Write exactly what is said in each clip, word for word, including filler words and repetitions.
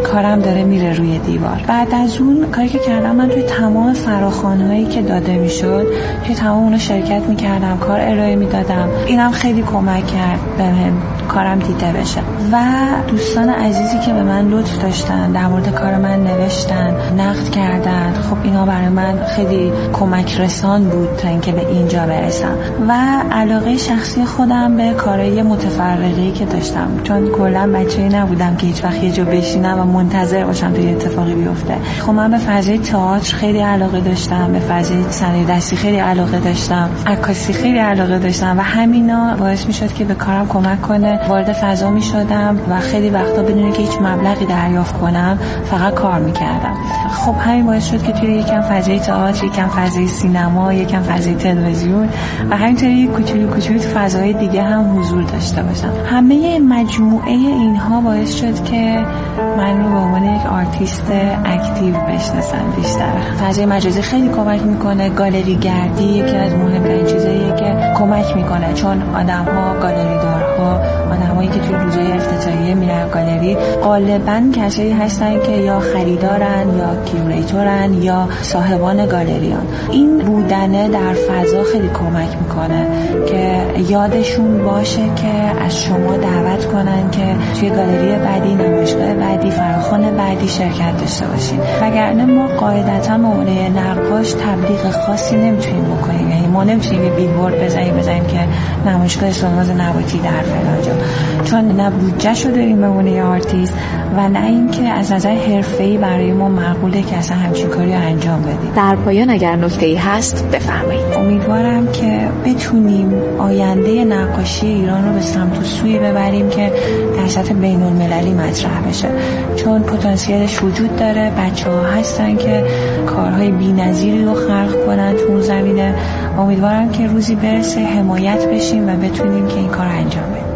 کارم داره میره روی دیوار. بعد از اون کاری که کردم، من توی تمام فراخوان‌هایی که داده میشد توی تمام اونها شرکت میکردم، کار ارائه میدادم. اینم خیلی کمک کرد بهم کارم دیده بشه. و دوستان عزیزی که به من لطف داشتن، در مورد کار من نوشتن، نقد کردن، خب اینا برای من خیلی کمک رسان بود تا اینکه به اینجا برسم. و علاقه شخصی خودم به کارهای متفرقه‌ای که داشتم، چون کلا بچه‌ای نبودم که هیچ وقت یه جا بشینم و منتظر باشم تا یه اتفاقی بیفته. خب من به فضای تئاتر خیلی علاقه داشتم، به فضای صنایع دستی خیلی علاقه داشتم، عکاسی خیلی علاقه داشتم و همینا باعث میشد که به کارم کمک کنه. وارد فضا میشدم و خیلی وقتا بدون که هیچ مبلغی دریافت کنم فقط کار میکردم. خب همین باعث شد که توی یکم فضای تئاتر، یکم فضای سینما، یکم فضای تلویزیون و همینطوری کوچولو کوچولو تو فضاهای دیگه هم حضور داشته باشم. همه مجموعه اینها باعث شد که من رو به عنوان یک آرتیست اکتیو بشناسن بیشتر. فضای مجازی خیلی کمک میکنه. گالری گردی یکی از مهمترین چیزاییه که کمک میکنه، چون آدم‌ها، گالریدارها، آدمایی که توی روزهای افتتاحیه میرن گالری غالباً کسایی هستن که یا خریدارن یا کیوریتورن یا صاحبان گالریان. این بودنه در فضا خیلی کمک میکنه که یادشون باشه که از شما دعوت کنن که توی گالری بعدی، نمایشگاه بعدی، فراخوان بعدی شرکت داشته باشین. وگرنه ما قاعدتاً به عنوان نقاش تبلیغ خاصی نمیتونیم بکنیم. یعنی ما نمیتونیم یه بیلبورد بزنیم بزنیم که نمایشگاه ساناز نباتی در فلان جا، چون نه بودجه‌شو داریم به عنوان آرتیست و نه اینکه از نظر حرفه‌ای برای ما معقوله که اصلا همچین کاری رو انجام بدیم. در پایان اگر نکته‌ای هست بفرمایید. امیدوارم که بتونیم آینده نقاشی ایران رو به سمت و سوی ببریم که در سطح بین‌المللی مطرح بشه، چون پتانسیلش وجود داره. بچه‌ها هستن که کارهای بی‌نظیری رو خلق کنن تو اون زمینه. امیدوارم که روزی برسه حمایت بشیم و بتونیم که این کار انجام بدیم.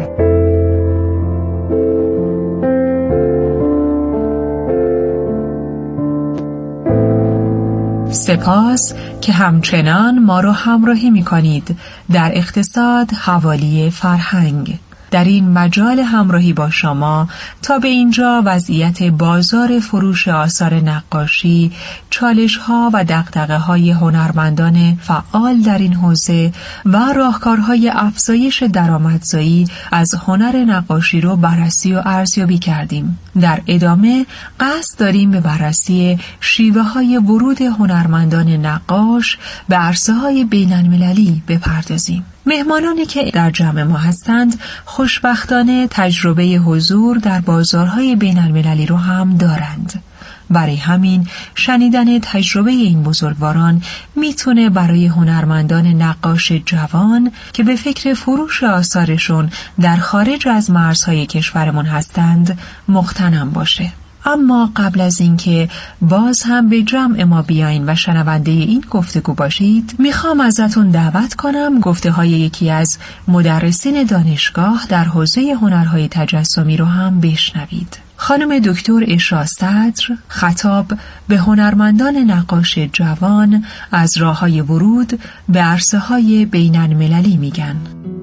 سپاس که همچنان ما رو همراهی می کنید در اقتصاد حوالی فرهنگ. در این مجال همراهی با شما تا به اینجا وضعیت بازار فروش آثار نقاشی، چالش‌ها و دغدغه‌های هنرمندان فعال در این حوزه و راهکارهای افزایش درآمدزایی از هنر نقاشی رو بررسی و ارزیابی کردیم. در ادامه قصد داریم به بررسی شیوه‌های ورود هنرمندان نقاش به عرصه‌های بین‌المللی بپردازیم. مهمانانی که در جمع ما هستند خوشبختانه تجربه حضور در بازارهای بین‌المللی رو هم دارند. برای همین شنیدن تجربه این بزرگواران میتونه برای هنرمندان نقاش جوان که به فکر فروش آثارشون در خارج از مرزهای کشورمون هستند مغتنم باشه. اما قبل از اینکه باز هم به جمع ما بیاین و شنونده این گفتگو باشید، میخوام ازتون دعوت کنم گفته های یکی از مدرسین دانشگاه در حوزه هنرهای تجسمی رو هم بشنوید. خانم دکتر عشا صدر خطاب به هنرمندان نقاش جوان از راههای ورود به عرصه‌های بین‌المللی میگن.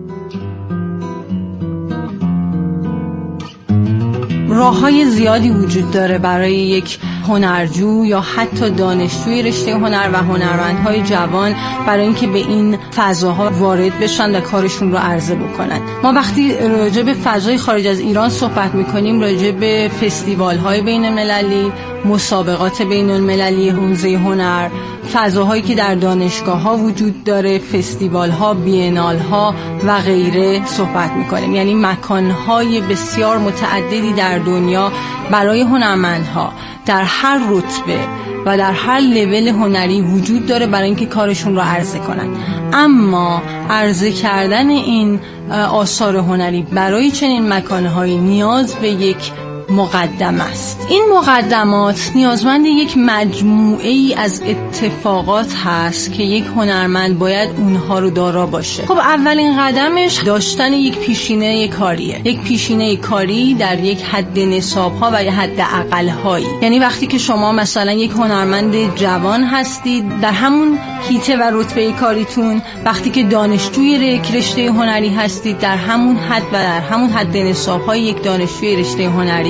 راه‌های زیادی وجود داره برای یک هنرجو یا حتی دانشجوی رشته هنر و هنرمندهای جوان برای اینکه به این فضاها وارد بشن و کارشون رو عرضه بکنن. ما وقتی راجع به فضای خارج از ایران صحبت می‌کنیم، راجع به فستیوال‌های بین‌المللی، مسابقات بین‌المللی حوزه هنر، فضاهایی که در دانشگاه‌ها وجود داره، فستیوال‌ها، بینال‌ها و غیره صحبت می‌کنیم. یعنی مکان‌های بسیار متعددی در دنیا برای هنرمندها در هر رتبه و در هر لول هنری وجود داره برای اینکه کارشون رو عرضه کنن. اما عرضه کردن این آثار هنری برای چنین مکان‌هایی نیاز به یک مقدمه است. این مقدمات نیازمند یک مجموعه ای از اتفاقات هست که یک هنرمند باید اونها رو دارا باشه. خب اولین قدمش داشتن یک پیشینه کاریه. یک پیشینه کاری در یک حد نصاب‌ها و یک حد اقل‌هایی. یعنی وقتی که شما مثلا یک هنرمند جوان هستید در همون حیطه و رتبه کاریتون، وقتی که دانشجوی رشته هنری هستید در همون حد و در همون حد نصاب‌های یک دانشجوی رشته هنری،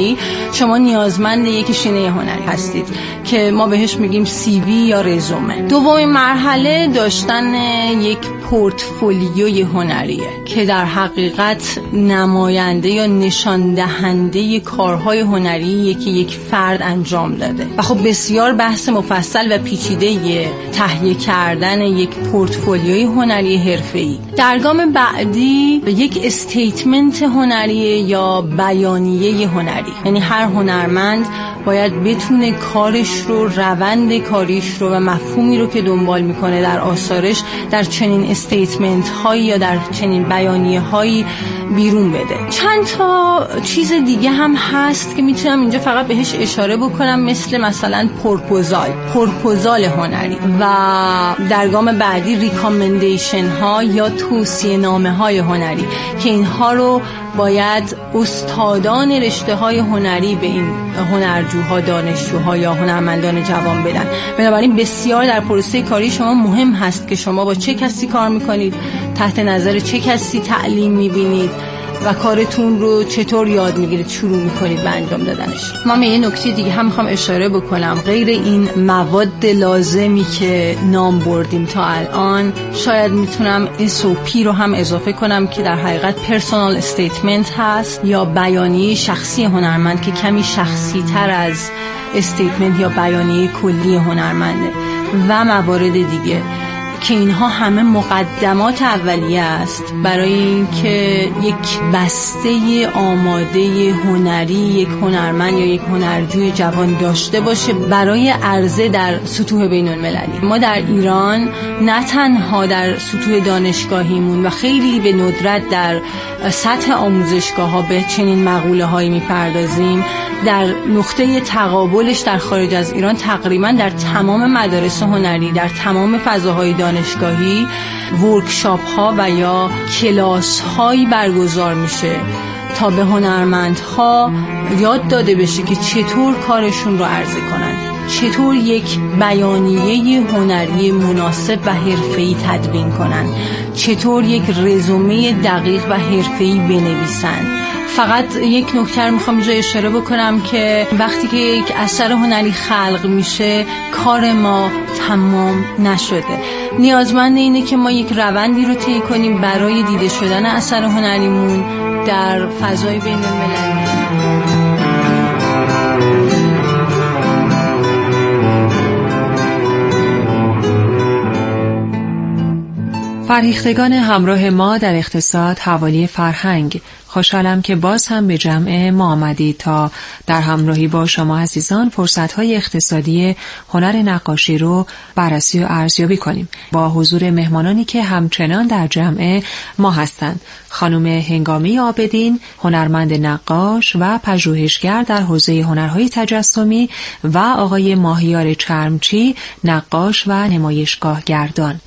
هنری شما نیازمند یک شینه هنری هستید که ما بهش میگیم سی وی یا رزومه. دومین مرحله داشتن یک پورتفولیوی هنریه که در حقیقت نماینده یا نشان دهنده کارهای هنری که یک فرد انجام داده و خب بسیار بحث مفصل و پیچیده تهیه کردن یک پورتفولیوی هنری حرفه‌ای. در گام بعدی یک استیتمنت هنری یا بیانیه هنری، یعنی هر هنرمند باید بتونه کارش رو، روند کاریش رو و مفهومی رو که دنبال میکنه در آثارش در چنین استیتمنت هایی یا در چنین بیانیه هایی بیرون بده. چند تا چیز دیگه هم هست که میتونم اینجا فقط بهش اشاره بکنم، مثل مثلا پروپوزال پروپوزال هنری و در گام بعدی ریکامندیشن ها یا توصیه نامه های هنری که اینها رو باید استادان رشته های هنری به این هنرجوها، دانشجوها یا هنرمندان جوان بدن. بنابراین بسیار در پروسه کاری شما مهم هست که شما با چه کسی کار میکنید، تحت نظر چه کسی تعلیم میبینید و کارتون رو چطور یاد میگیرید، شروع میکنید به انجام دادنش. من یه نکته دیگه هم میخوام اشاره بکنم، غیر این مواد لازمی که نام بردیم تا الان، شاید میتونم اس او پی رو هم اضافه کنم که در حقیقت پرسونال استیتمنت هست یا بیانیه شخصی هنرمند که کمی شخصی تر از استیتمنت یا بیانیه کلی هنرمنده و موارد دیگه که اینها همه مقدمات اولیه است برای اینکه یک بسته آماده هنری یک هنرمند یا یک هنرجوی جوان داشته باشه برای عرضه در سطوح بین المللی. ما در ایران نه تنها در سطوح دانشگاهیمون و خیلی به ندرت در سطح آموزشگاه ها به چنین مقوله هایی میپردازیم، در نقطه تقابلش در خارج از ایران تقریبا در تمام مدارس هنری، در تمام فضاهای دانشگاهی ورکشاپ ها و یا کلاس هایی برگزار میشه تا به هنرمندها یاد داده بشه که چطور کارشون رو عرضه کنن، چطور یک بیانیه هنری مناسب و حرفه‌ای تدوین کنن، چطور یک رزومه دقیق و حرفه‌ای بنویسن. فقط یک نکته رو میخوام اینجا اشاره بکنم که وقتی که یک اثر هنری خلق میشه کار ما تمام نشده. نیازمند اینه که ما یک روندی رو طی کنیم برای دیده شدن اثر هنریمون در فضای بین المللی. فرهیختگان همراه ما در اقتصاد حوالی فرهنگ، خوشحالم که باز هم به جمع ما آمدید تا در همراهی با شما عزیزان فرصت‌های اقتصادی هنر نقاشی رو بررسی و ارزیابی کنیم با حضور مهمانانی که همچنان در جمع ما هستند. خانم هنگامی عابدین، هنرمند نقاش و پژوهشگر در حوزه هنرهای تجسمی و آقای ماهیار چرمچی، نقاش و نمایشگاه گردان.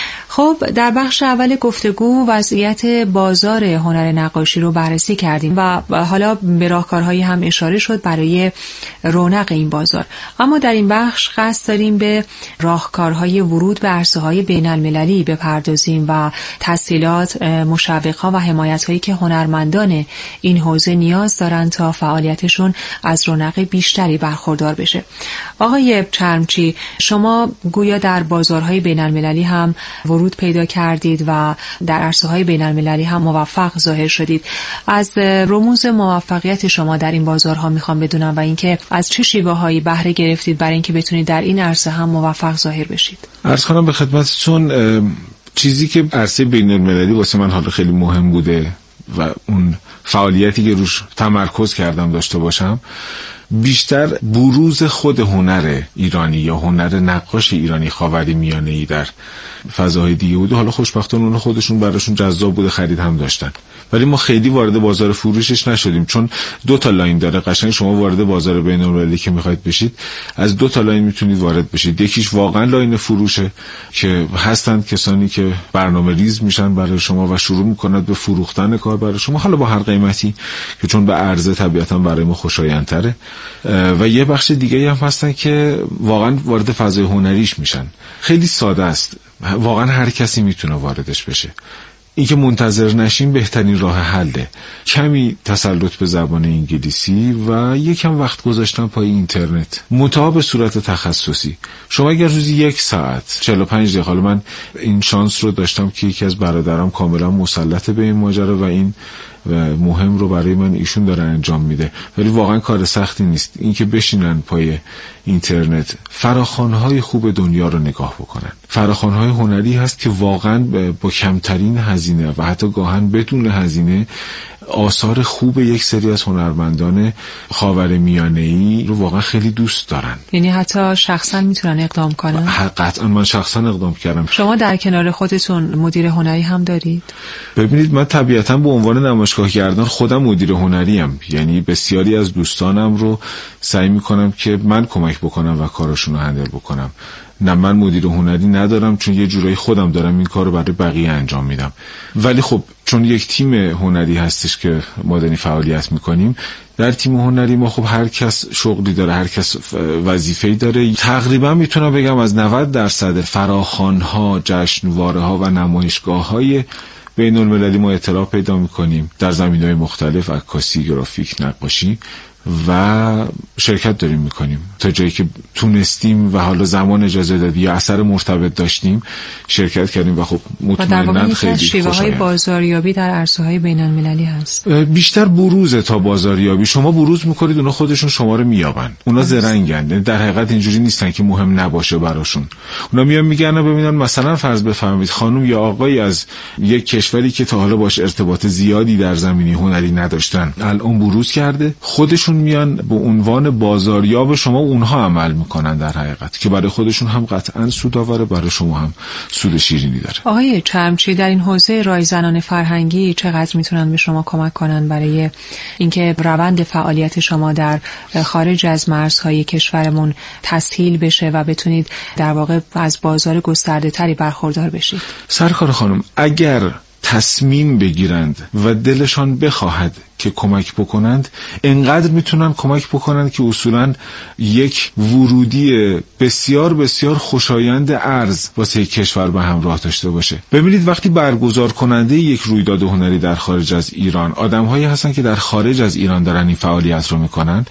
خب در بخش اول گفتگو وضعیت بازار هنر نقاشی رو بررسی کردیم و حالا به راهکارهایی هم اشاره شد برای رونق این بازار، اما در این بخش قصد داریم به راهکارهای ورود به عرصه‌های بین المللی بپردازیم و تسهیلات، مشوق‌ها و حمایت‌هایی که هنرمندان این حوزه نیاز دارن تا فعالیتشون از رونق بیشتری برخوردار بشه. آقای چرمچی، شما گویا در بازارهای بین المللی هم ورود پیدا کردید و در عرصه‌های بین‌المللی هم موفق ظاهر شدید. از رموز موفقیت شما در این بازارها میخوام بدونم و اینکه از چه شیوه‌هایی بهره گرفتید برای اینکه بتونید در این عرصه هم موفق ظاهر بشید. عرض کنم به خدمتتون چیزی که عرصه بین‌المللی واسه من حالا خیلی مهم بوده و اون فعالیتی که روش تمرکز کردم داشته باشم، بیشتر بروز خود هنر ایرانی یا هنر نقاش ایرانی خاورمیانه‌ای در فضاهای دیگه بوده. حالا خوشبختانه اون خودشون براشون جذاب بوده، خرید هم داشتن، ولی ما خیلی وارد بازار فروشش نشدیم چون دو تا لاین داره. قشنگ شما وارد بازار بین‌المللی که میخواید بشید از دو تا لاین میتونید وارد بشید. یکیش واقعا لاین فروشه که هستند کسانی که برنامه ریز میشن برای شما و شروع میکنند به فروختن کار برای شما، حالا با هر قیمتی که چون به عرضه طبیعتا برای ما خوشایندتره. و یه بخش دیگه هم هستن که واقعا وارد فضای هنریش میشن. خیلی ساده است، واقعا هر کسی میتونه واردش بشه. اینکه منتظر نشیم بهترین راه حله. کمی تسلط به زبان انگلیسی و یکم وقت گذاشتن پای اینترنت، منتها به صورت تخصصی. شما اگر روزی یک ساعت چهل و پنج دقیقه، حالا من این شانس رو داشتم که یکی از برادرام کاملا مسلط به این ماجرا و این و مهم رو برای من ایشون داره انجام میده، ولی واقعا کار سختی نیست. اینکه بشینن پای اینترنت فراخوان‌های خوب دنیا رو نگاه بکنن. فراخوان‌های هنری هست که واقعا با کمترین هزینه و حتی گاهن بدون هزینه آثار خوب یک سری از هنرمندان خاورمیانه‌ای رو واقعا خیلی دوست دارن. یعنی حتی شخصا میتونن اقدام کنن؟ قطعا من شخصا اقدام کردم. شما در کنار خودتون مدیر هنری هم دارید؟ ببینید، من طبیعتا به عنوان نمایشگاهگردان خودم مدیر هنریم، یعنی بسیاری از دوستانم رو سعی میکنم که من کمک بکنم و کاراشون رو هندل بکنم. نه، من مدیر هنری ندارم، چون یه جورایی خودم دارم این کار رو برای بقیه انجام میدم. ولی خب چون یک تیم هنری هستش که ما داریم فعالیت میکنیم، در تیم هنری ما خب هر کس شغلی داره، هر کس وظیفه‌ای داره. تقریبا میتونم بگم از نود درصد فراخوان‌ها، جشنواره‌ها و نمایشگاه‌های بین المللی ما اطلاع پیدا میکنیم در زمینه‌های مختلف، عکاسی، گرافیک، نقاشی، و شرکت داریم میکنیم تا جایی که تونستیم و حالا زمان اجازه دادی یا اثر مرتبط داشتیم شرکت کردیم و خب مطمئناً خیلی شیوه های بازاریابی در عرصه های بین المللی هست. بیشتر بروزه تا بازاریابی. شما بروز میکنید، اونا خودشون شما رو میابن. اونا زرنگن، در حقیقت اینجوری نیستن که مهم نباشه براشون. اونا میان میگن ببینن مثلا فرض بفرمایید خانم یا آقایی از یک کشوری که تا حالا باش ارتباط زیادی در زمینه هنری نداشتن الان بروز کرده، خودشون میان به عنوان بازاریاب شما اونها عمل میکنن در حقیقت، که برای خودشون هم قطعا سود آوره، برای شما هم سود شیرینی داره. آقای چرمچی، در این حوزه رایزنان فرهنگی چقدر میتونن به شما کمک کنن برای اینکه روند فعالیت شما در خارج از مرزهای کشورمون تسهیل بشه و بتونید در واقع از بازار گسترده تری برخوردار بشید؟ سرکار خانم، اگر تصمیم بگیرند و دلشان بخواهد که کمک بکنند، انقدر میتونن کمک بکنند که اصولا یک ورودی بسیار بسیار خوشایند ارز واسه کشور به همراه داشته باشه. ببینید، وقتی برگزار کننده یک رویداد هنری در خارج از ایران آدم‌هایی هستن که در خارج از ایران دارن این فعالیت رو میکنن،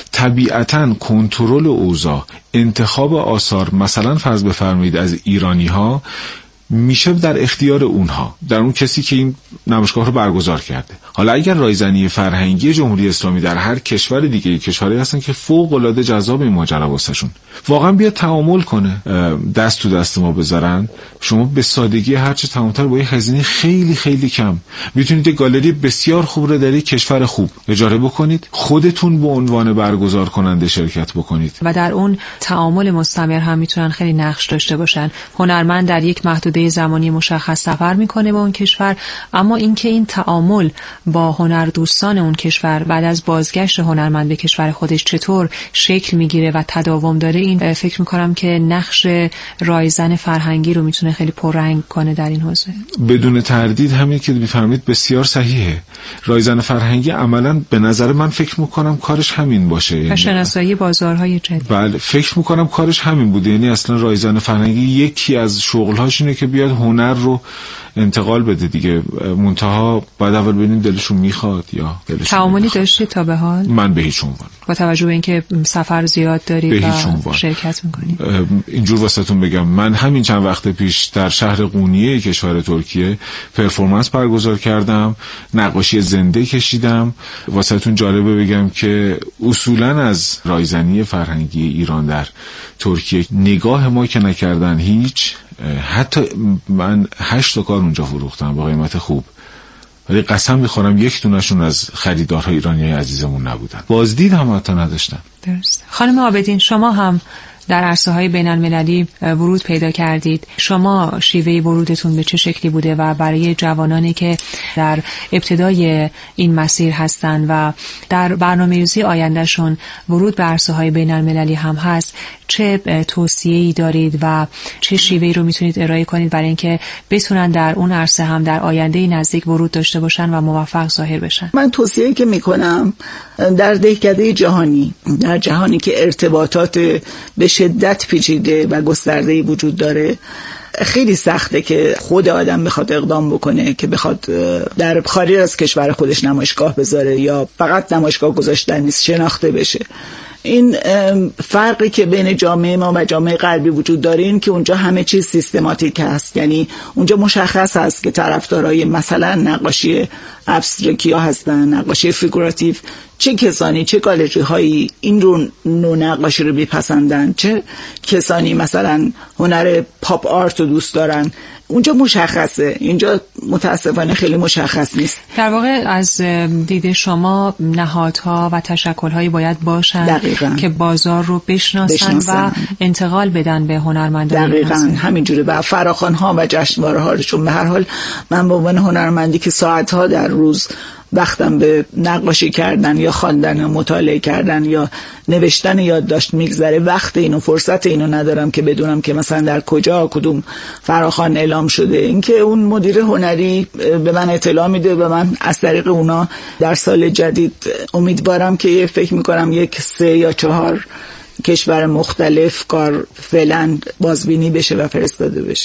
طبیعتاً کنترل اوضاع، انتخاب آثار، مثلا فرض بفرمایید از ایرانی‌ها، میشه در اختیار اونها، در اون کسی که این نمایشگاه رو برگزار کرده. حالا اگر رایزنی فرهنگی جمهوری اسلامی در هر کشور دیگه، کشوری هستن که فوق العاده جذاب این ماجرا واسهشون، واقعا بیاد تعامل کنه، دست تو دست ما بذارن، شما به سادگی هرچه تمام‌تر با یه هزینه خیلی خیلی کم میتونید یه گالری بسیار خوب رو در یک کشور خوب اجاره بکنید، خودتون به عنوان برگزار کننده شرکت بکنید و در اون تعامل مستمر هم میتونن خیلی نقش داشته باشن. هنرمند در یک محدوده زمانی مشخص سفر میکنه به اون کشور، اما اینکه این تعامل با هنردوستان اون کشور بعد از بازگشت هنرمند به کشور خودش چطور شکل میگیره و تداوم داره، این فکر میکنم که نقش رایزن فرهنگی رو میتونه خیلی پررنگ کنه در این حوزه. بدون تردید همین که میفرمایید بسیار صحیحه. رایزن فرهنگی عملاً به نظر من فکر میکنم کارش همین باشه، شناسایی بازارهای جدید. بله، فکر میکنم کارش همین بوده. یعنی اصلا رایزن فرهنگی یکی از شغل‌هاش اینه که بیاد هنر رو انتقال بده دیگه. منتها بعد اول ببینیم دلشون میخواد یا دلشون تعاملی داشتی تا به حال؟ من به هیچ عنوان، با توجه به اینکه سفر زیاد دارید و شرکت میکنید. اینجور واسهتون بگم، من همین چند وقت پیش در شهر قونیه کشور ترکیه پرفورمنس برگزار کردم، نقاشی زنده کشیدم. واسهتون جالبه بگم که اصولا از رایزنی فرهنگی ایران در ترکیه نگاه ما که نکردن هیچ، حتی من هشت تا کار اونجا فروختم با قیمت خوب، ولی قسم میخورم یک دونشون از خریدارهای ایرانی عزیزمون نبودن، بازدید هم حتی نداشتن. درست. خانم عابدین، شما هم در عرصه های بین المللی ورود پیدا کردید. شما شیوه ورودتون به چه شکلی بوده و برای جوانانی که در ابتدای این مسیر هستن و در برنامه‌ریزی آیندهشون ورود به عرصه های بین المللی هم هست، چه توصیه‌ای دارید و چه شیوهی رو میتونید ارائه کنید برای اینکه بتونن در اون عرصه هم در آینده نزدیک ورود داشته باشن و موفق ظاهر بشن؟ من توصیه‌ای که میکنم در دهکده جهانی، در جهانی که ارتباطات به شدت پیچیده و گسترده‌ای وجود داره، خیلی سخته که خود آدم بخواد اقدام بکنه که بخواد در خارج از کشور خودش نمایشگاه بذاره یا فقط نمایشگاه گذاشتن نیست، شناخته بشه. این فرقی که بین جامعه ما و جامعه غربی وجود داره این که اونجا همه چیز سیستماتیک هست، یعنی اونجا مشخص هست که طرفدارای مثلا نقاشی ابسترکت ها هستن، نقاشی فیگوراتیو، چه کسانی چه گالری هایی این رو نوع نقاشی رو میپسندن، چه کسانی مثلا هنر پاپ آرت رو دوست دارن. اونجا مشخصه، اینجا متاسفانه خیلی مشخص نیست. در واقع از دید شما نهادها و تشکل‌هایی باید باشن دقیقاً. که بازار رو بشناسن, بشناسن. و انتقال بدن به هنرمندان. دقیقاً همینجوره. و فراخوان‌ها و جشنواره‌ها، چون به هر حال من به عنوان هنرمندی که ساعت‌ها در روز وقتم به نقاشی کردن یا خواندن یا مطالعه کردن یا نوشتن یادداشت میگذره، وقت اینو فرصت اینو ندارم که بدونم که مثلا در کجا کدوم فراخوان اعلام شده. اینکه اون مدیر هنری به من اطلاع میده و من از طریق اونا در سال جدید امیدوارم که فکر میکنم یک سه یا چهار کشور مختلف کار فعلا بازبینی بشه و فرستاده بشه.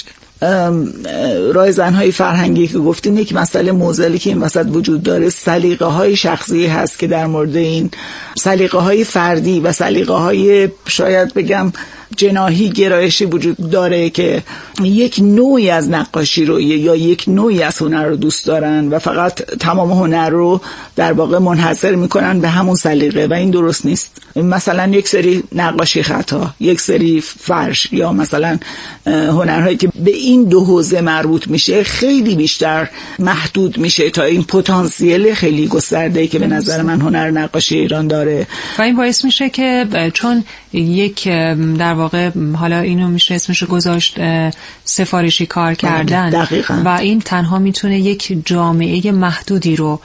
راه زنهای فرهنگی که گفتین، یک مسئله معضلی که این وسط وجود داره سلیقه های شخصی هست که در مورد این سلیقه های فردی و سلیقه های شاید بگم جناحی گرایشی وجود داره که یک نوعی از نقاشی رو یا یک نوعی از هنر رو دوست دارن و فقط تمام هنر رو در واقع منحصر میکنن به همون سلیقه و این درست نیست. مثلا یک سری نقاشی خطا، یک سری فرش یا مثلا هنرهایی که به این دو حوزه مربوط میشه خیلی بیشتر محدود میشه تا این پتانسیل خیلی گسترده‌ای که به نظر من هنر نقاشی ایران داره. و این باعث میشه که چون یک در واقع حالا اینو میشه اسمش گذاشت سفارشی کار کردن دقیقاً. و این تنها میتونه یک جامعه محدودی رو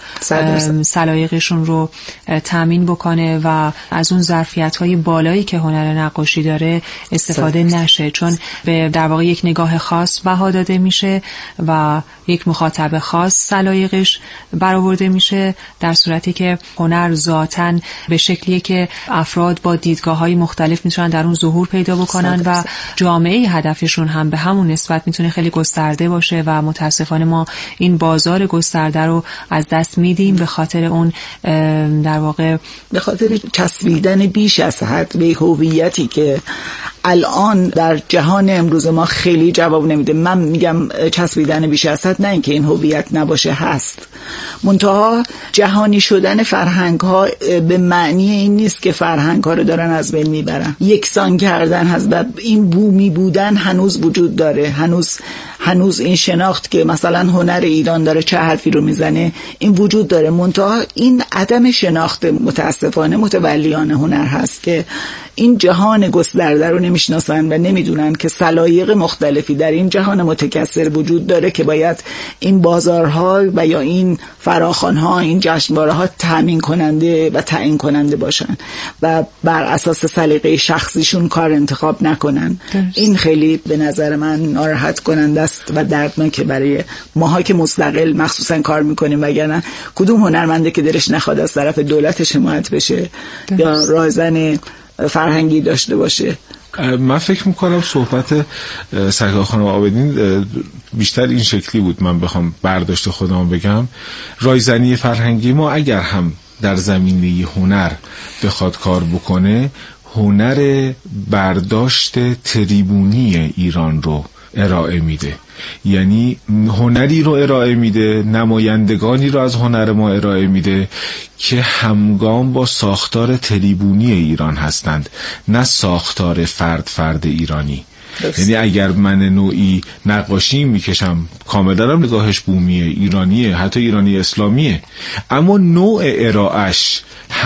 سلایقشون رو تامین بکنه و از اون ظرفیت‌های بالایی که هنر نقاشی داره استفاده صدق. نشه، چون به در واقع یک نگاه خاص بها داده میشه و یک مخاطب خاص سلایقش برآورده میشه، در صورتی که هنر ذاتاً به شکلیه که افراد با دیدگاه‌های مختلف میتونن در اون ظهور پیدا بکنن صدق. و جامعه هدفشون هم به همون نسبت میتونه خیلی گسترده باشه و متاسفانه ما این بازار گسترده رو از دست میدیم به خاطر اون در واقع به خاطر چسبیدن بیش از حد به هویتی که الان در جهان امروز ما خیلی جواب نمیده. من میگم چسبیدن بیش از حد، نه اینکه این هویت نباشه، هست، منتها جهانی شدن فرهنگ ها به معنی این نیست که فرهنگ ها رو دارن از بین میبرن. یکسان کردن هست و این بومی بودن هنوز وجود داره، هنوز هنوز این شناخت که مثلا هنر ایران داره چه حرفی رو میزنه این وجود داره، منتها این عدم شناخت متاسفانه متولیان هنر هست که این جهان گسترده رو نمیشناسن و نمیدونن که سلایق مختلفی در این جهان متکثر وجود داره که باید این بازارها و یا این فراخوان‌ها، این جشنواره‌ها تامین کننده و تعیین کننده باشن و بر اساس سلیقه شخصیشون کار انتخاب نکنن. درست. این خیلی به نظر من ناراحت کننده است و دردناکه برای ماها که مستقل مخصوصا کار میکنیم، وگرنه کدوم هنرمنده که دلش نخواد از طرف دولتش حمایت بشه درست. یا رایزن فرهنگی داشته باشه. من فکر میکنم صحبت سرکار خانم عابدین بیشتر این شکلی بود. من بخوام برداشت خودم بگم، رایزنی فرهنگی ما اگر هم در زمینه هنر بخواد کار بکنه، هنر برداشت تریبونی ایران رو ارائه میده، یعنی هنری رو ارائه میده، نمایندگانی رو از هنر ما ارائه میده که همگام با ساختار تریبونی ایران هستند، نه ساختار فرد فرد ایرانی. یعنی اگر من نوعی نقاشی میکشم کاملا هم نگاهش بومیه، ایرانیه، حتی ایرانی اسلامیه، اما نوع ارائهش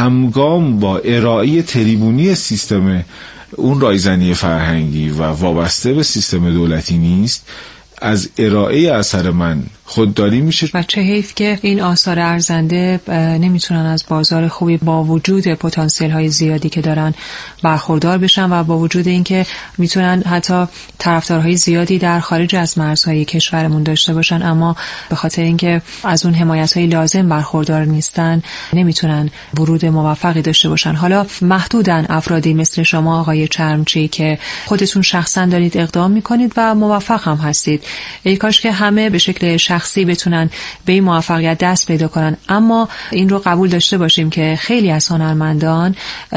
همگام با ارائه تریبونی سیستم اون رایزنی فرهنگی و وابسته به سیستم دولتی نیست، از ارائه اثر من خودداری میشه. و چه حیف که این آثار ارزنده نمیتونن از بازار خوبی با وجود پتانسیل های زیادی که دارن برخوردار بشن و با وجود اینکه میتونن حتی طرفدارهای زیادی در خارج از مرزهای کشورمون داشته باشن، اما به خاطر اینکه از اون حمایت‌های لازم برخوردار نیستن نمیتونن ورود موفقی داشته باشن. حالا محدودن افرادی مثل شما آقای چرمچی که خودتون شخصا دارید اقدام میکنید و موفق هم هستید. ای کاش که همه به شکل شخصی بتونن به این موفقیت دست پیدا کنن، اما این رو قبول داشته باشیم که خیلی از هنرمندان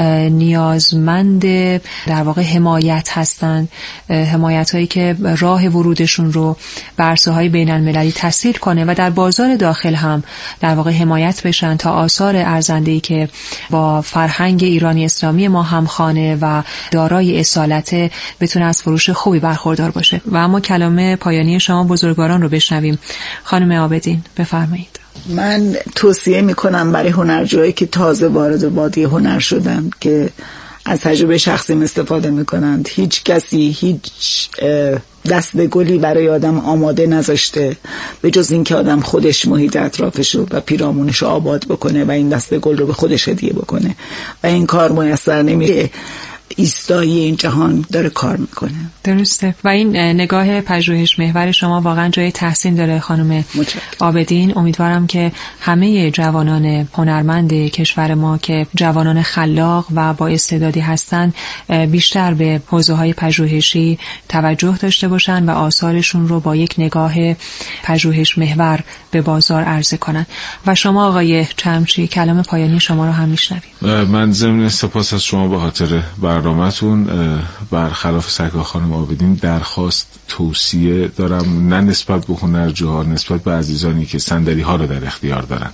نیازمند در واقع حمایت هستند، حمایت هایی که راه ورودشون رو به عرصه‌های بین المللی تسهیل کنه و در بازار داخل هم در واقع حمایت بشن تا آثار ارزنده‌ای که با فرهنگ ایرانی اسلامی ما همخوانه و دارای اصالت بتونه از فروش خوبی برخوردار باشه. و اما کلام پایانی شما بزرگواران رو بشنویم. خانم عابدین بفرمایید. من توصیه میکنم برای هنرجوهایی که تازه وارد وادی هنر شدن که از تجربه شخصیم استفاده میکنند. هیچ کسی هیچ دست گلی برای آدم آماده نذاشته به جز این که آدم خودش محیط اطرافش رو و پیرامونش رو آباد بکنه و این دست گل رو به خودش هدیه بکنه و این کار میسر نمیشه. ایستایی این جهان داره کار میکنه. درسته. و این نگاه پژوهش محور شما واقعا جای تحسین داره خانم عابدین. امیدوارم که همه جوانان هنرمند کشور ما که جوانان خلاق و با استعدادی هستن بیشتر به حوزه‌های پژوهشی توجه داشته باشن و آثارشون رو با یک نگاه پژوهش محور به بازار عرضه کنن. و شما آقای چرمچی کلام پایانی شما رو هم میشنویم. من ضمن سپاس از شما به خاطر برنامه‌تون برخلاف سرکار خانم عابدین درخواست توصیه دارم، نه نسبت به هنرجوها، نسبت به عزیزانی که صندلی ها رو در اختیار دارن،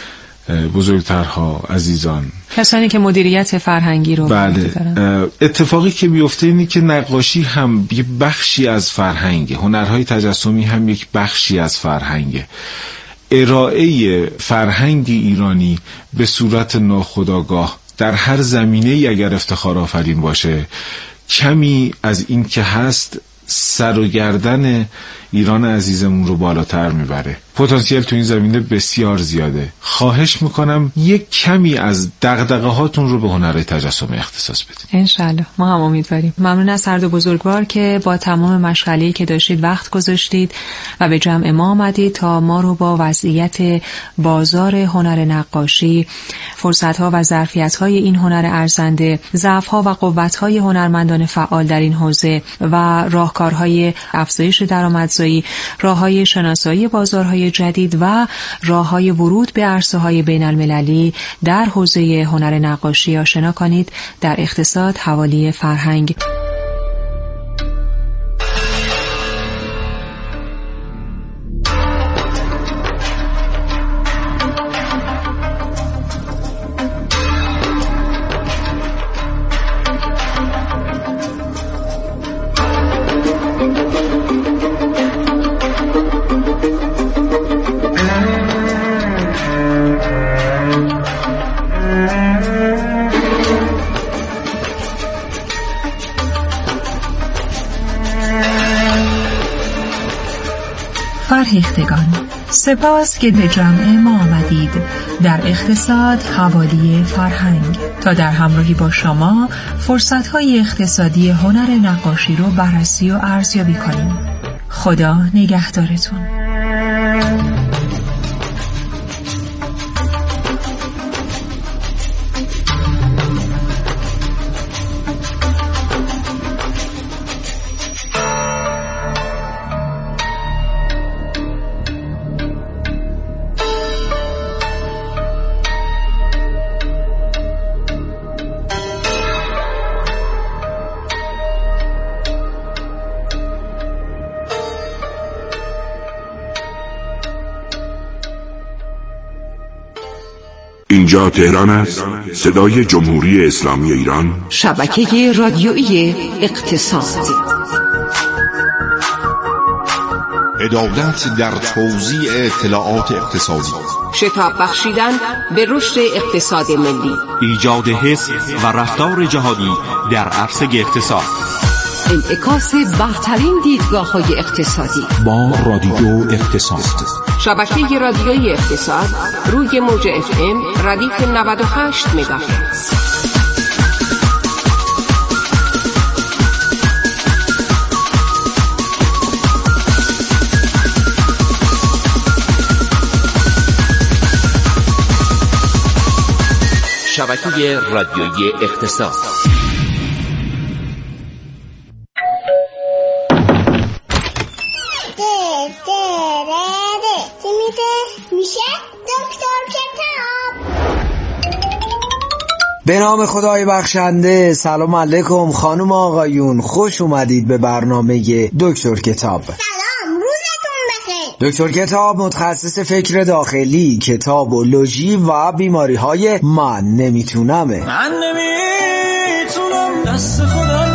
بزرگترها، عزیزان، کسانی که مدیریت فرهنگی رو بله. دارن. اتفاقی که میفته اینه که نقاشی هم یک بخشی از فرهنگه، هنرهای تجسمی هم یک بخشی از فرهنگه. ارائه فرهنگ ایرانی به صورت ناخودآگاه در هر زمینه ای اگر افتخار آفرین باشه، کمی از این که هست سر و گردن ایران عزیزمون رو بالاتر میبره. پتانسیل تو این زمینه بسیار زیاده. خواهش میکنم یک کمی از دغدغه هاتون رو به هنرهای تجسمی اختصاص بدید. انشالله، ما هم امیدواریم. ممنون از هر دو بزرگوار که با تمام مشغله‌ای که داشتید وقت گذاشتید و به جمع ما آمدید تا ما رو با وضعیت بازار هنر نقاشی، فرصت‌ها و ظرفیت‌های این هنر ارزنده، ضعف‌ها و قوت‌های هنرمندان فعال در این حوزه و راهکارهای افزایش درآمدزایی، راه‌های شناسایی بازارهای جدید و راه‌های ورود به عرصه‌های بین‌المللی در حوزه هنر نقاشی آشنا کنید در اقتصاد حوالی فرهنگ. فرهیختگان، سپاس که به جمع ما آمدید در اقتصاد حوالی فرهنگ تا در همراهی با شما فرصت‌های اقتصادی هنر نقاشی رو بررسی و ارزیابی کنیم. خدا نگهدارتون. اینجا تهران است، صدای جمهوری اسلامی ایران، شبکه رادیویی اقتصاد. عدالت در توزیع اطلاعات اقتصادی، شتاب بخشیدن به رشد اقتصاد ملی، ایجاد حس و رفتار جهادی در عرصه اقتصاد. انعکاس برترین دیدگاه‌های اقتصادی با رادیو اقتصاد. شبکه رادیویی اقتصاد روی موج اف ام ردیف نود و هشت مگاهرتز. شبکه رادیویی اقتصاد. به نام خدای بخشنده. سلام علیکم خانم آقایون، خوش اومدید به برنامه دکتر کتاب. سلام، روزتون بخیر. دکتر کتاب متخصص فکر داخلی، کتابولوژی و بیماری های من نمیتونمه. من نمیتونم دست خودم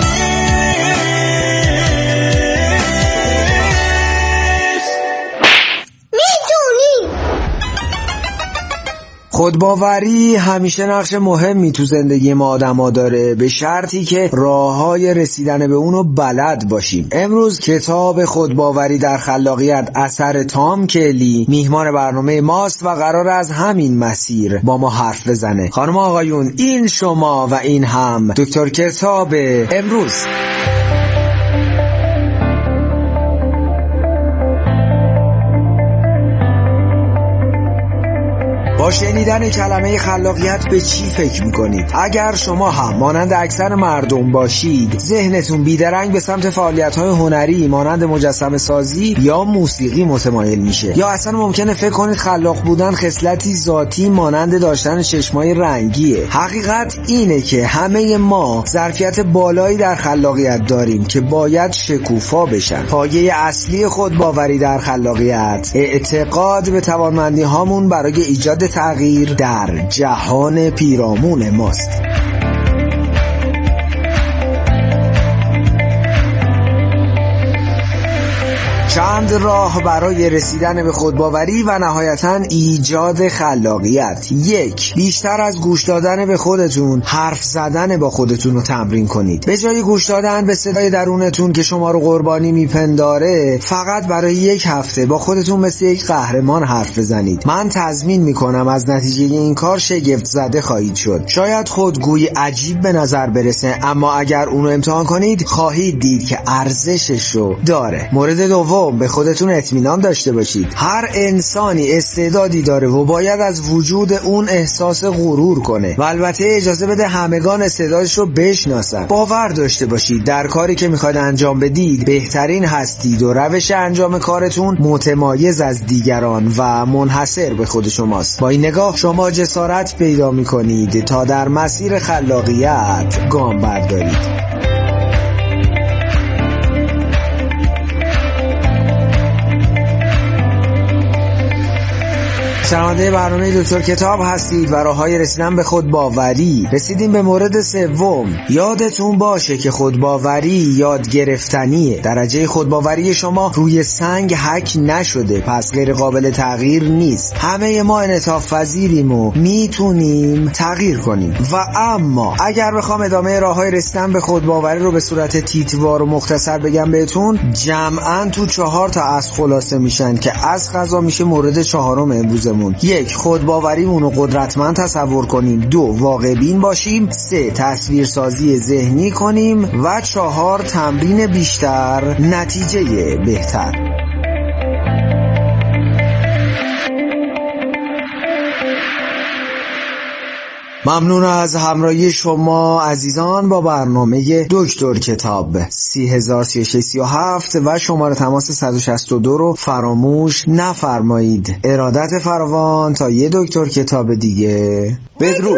خودباوری همیشه نقش مهمی تو زندگی ما آدما داره، به شرطی که راههای رسیدن به اونو بلد باشیم. امروز کتاب خودباوری در خلاقیت اثر تام کلی میهمان برنامه ماست و قرار از همین مسیر با ما حرف بزنه. خانم آقایون، این شما و این هم دکتر کتاب امروز. با شنیدن کلمه خلاقیت به چی فکر میکنید؟ اگر شما هم مانند اکثر مردم باشید، ذهنتون بیدرنگ به سمت فعالیت‌های هنری مانند مجسمه سازی یا موسیقی متمایل میشه، یا اصلا ممکنه فکر کنید خلاق بودن خصلتی ذاتی مانند داشتن چشمای رنگیه. حقیقت اینه که همه ما ظرفیت بالایی در خلاقیت داریم که باید شکوفا بشن. پایه اصلی خودباوری در خلاقیت اعتقاد به توانمندی هامون برای ایجاد تغییر در جهان پیرامون ماست. چند راه برای رسیدن به خودباوری و نهایتاً ایجاد خلاقیت. یک، بیشتر از گوش دادن به خودتون، حرف زدن با خودتون رو تمرین کنید. به جای گوش دادن به صدای درونتون که شما رو قربانی میپنداره، فقط برای یک هفته با خودتون مثل یک قهرمان حرف بزنید. من تضمین میکنم از نتیجه این کار شگفت زده خواهید شد. شاید خودگویی عجیب به نظر برسه، اما اگر اونو امتحان کنید خواهید دید که ارزشش رو داره. مورد دوم، به خودتون اطمینان داشته باشید. هر انسانی استعدادی داره و باید از وجود اون احساس غرور کنه و البته اجازه بده همگان استعدادش رو بشناسن. باور داشته باشید در کاری که میخواید انجام بدید بهترین هستید و روش انجام کارتون متمایز از دیگران و منحصر به خود شماست. با این نگاه شما جسارت پیدا میکنید تا در مسیر خلاقیت گام بردارید. شنونده برنامه دکتر کتاب هستید و راههای رسیدن به خودباوری. رسیدیم به مورد سوم. یادتون باشه که خودباوری یاد گرفتنیه. درجه خودباوری شما روی سنگ حک نشده، پس غیر قابل تغییر نیست. همه ما انعطاف پذیریم و میتونیم تغییر کنیم. و اما اگر بخوام ادامه راههای رسیدن به خودباوری رو به صورت تیتوار و مختصر بگم بهتون، جمعاً تو چهار تا از خلاصه میشن که از قضا میشه مورد چهارم امروزمون. یک، خودباوریمون رو قدرتمند تصور کنیم. دو، واقع بین باشیم. سه، تصویرسازی ذهنی کنیم. و چهار، تمرین بیشتر، نتیجه بهتر. ممنون از همراهی شما عزیزان با برنامه دکتر کتاب. سی هزار سی و شش سی و هفت و شماره تماس صد و شصت و دو رو فراموش نفرمایید. ارادت فراوان تا یه دکتر کتاب دیگه. بدرود.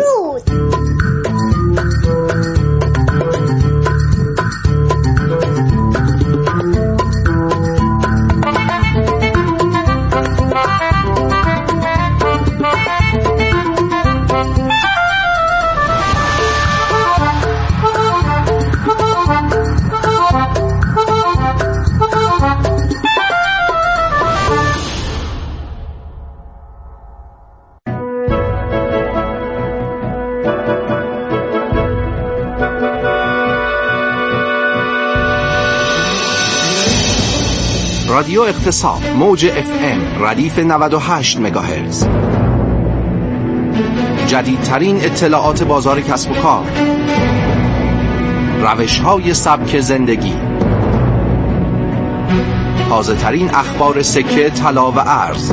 رادیو اقتصاد موج اف ام ردیف نود و هشت مگاهرتز. جدیدترین اطلاعات بازار کسب و کار، روش‌های سبک زندگی، تازه‌ترین اخبار سکه، طلا و ارز.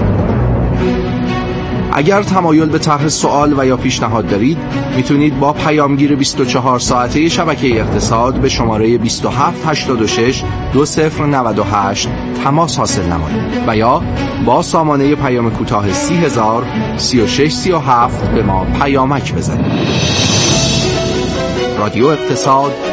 اگر تمایل به طرح سوال و یا پیشنهاد دارید، میتونید با پیامگیر بیست و چهار ساعته شبکه اقتصاد به شماره بیست و هفت هشتاد و شش دو صفر نود و هشت تماس حاصل نمایید و یا با سامانه پیام کوتاه سی هزار سی و شش سی و هفت به ما پیامک بزنید. رادیو اقتصاد